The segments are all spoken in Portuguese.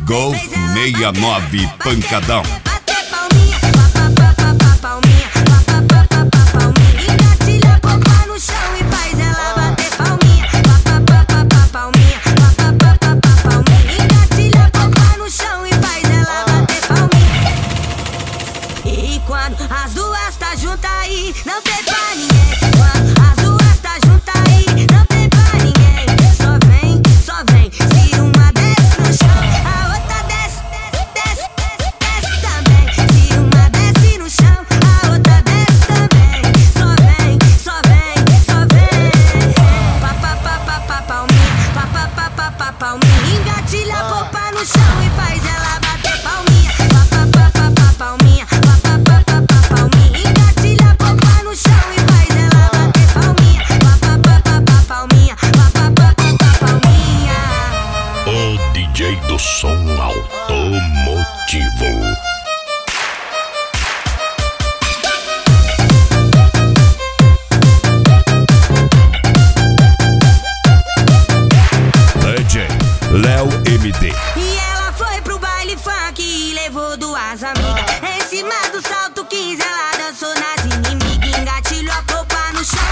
Golf 69 Pancadão. As duas tá juntas aí, não tem pra ninguém. As duas tá juntas aí, não tem pra ninguém. Só vem, se uma desce no chão, a outra desce, desce, desce, desce também. Se uma desce no chão, a outra desce também. Só vem, pa palminha, engatilha a popa no chão e faz ela bater palminha. Palminha. DJ do som automotivo. DJ Léo MD. E ela foi pro baile funk e levou duas amigas. Em cima do salto 15 ela dançou nas inimigas, engatilhou a popa no chão,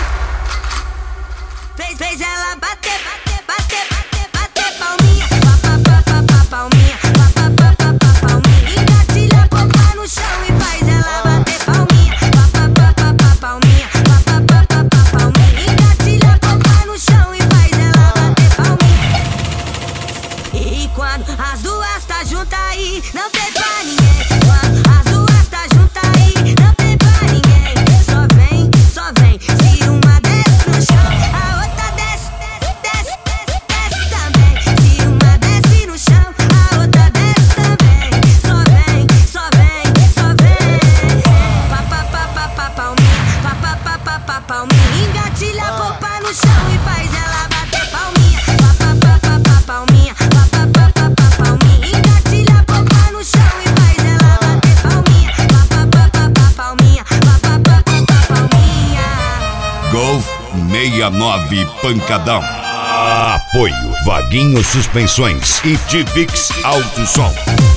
fez ela bater palminha. Palminha, engatilha a popa no chão e faz ela bater palminha. Palminha, engatilha a popa no chão e faz ela bater palminha. E quando as duas tá juntas aí, não tem pra ninguém. As duas tá juntas aí, não tem pra ninguém. Só vem, se uma desce no chão, a outra desce, desce, desce, desce também. Se uma desce no chão, a outra desce também. Só vem, pa palminha, engatilha a popa no chão e faz ela bater palminha. Palminha, engatilha a popa no chão e faz ela bater palminha. Palminha. Golf 69 Pancadão. Apoio Vaguinho Suspensões e Tivix Auto Som.